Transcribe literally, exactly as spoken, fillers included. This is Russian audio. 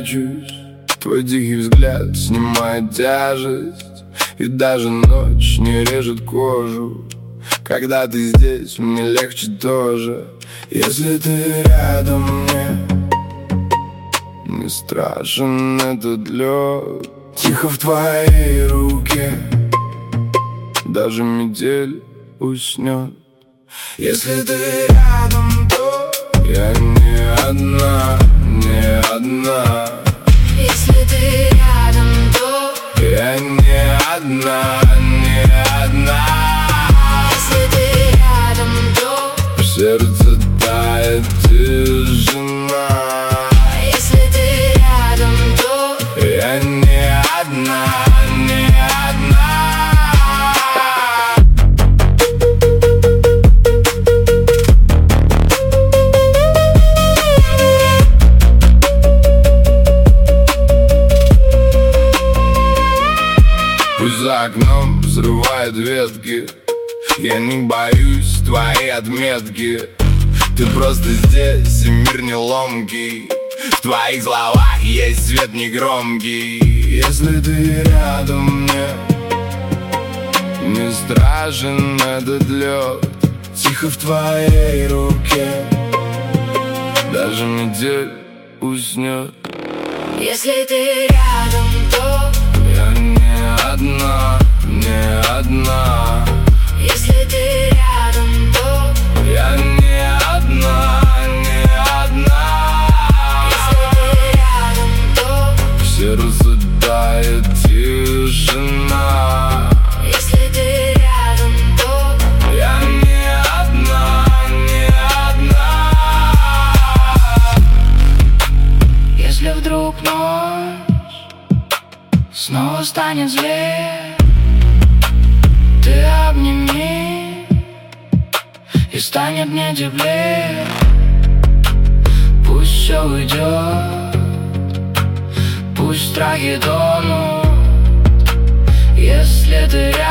прячусь. Твой тихий взгляд снимает тяжесть, и даже ночь не режет кожу. Когда ты здесь, мне легче тоже. Если ты рядом, мне не страшен этот лед. Тихо в твоей руке даже метель уснет. Если ты рядом, то я не одна, не одна. Если ты рядом, то я не одна, не одна. Если ты рядом, то в сердце тает тишина. Если ты рядом, то я не одна, не одна. Пусть за окном взрывают ветки, я не боюсь твоей отметки. Ты просто здесь, и мир не ломкий. В твоих словах есть свет негромкий. Если ты рядом, мне не страшен этот лед. Тихо в твоей руке даже метель уснет. Если ты рядом, то я не одна, не одна. Если ты рядом, то я не одна, не одна. Если ты рядом, то в сердце тает тишина. Если ты рядом, то я не одна, не одна. Если вдруг ночь снова станет злее, ты обними, и станет мне теплее. Пусть все уйдет, пусть страхи тонут. Если ты рядом,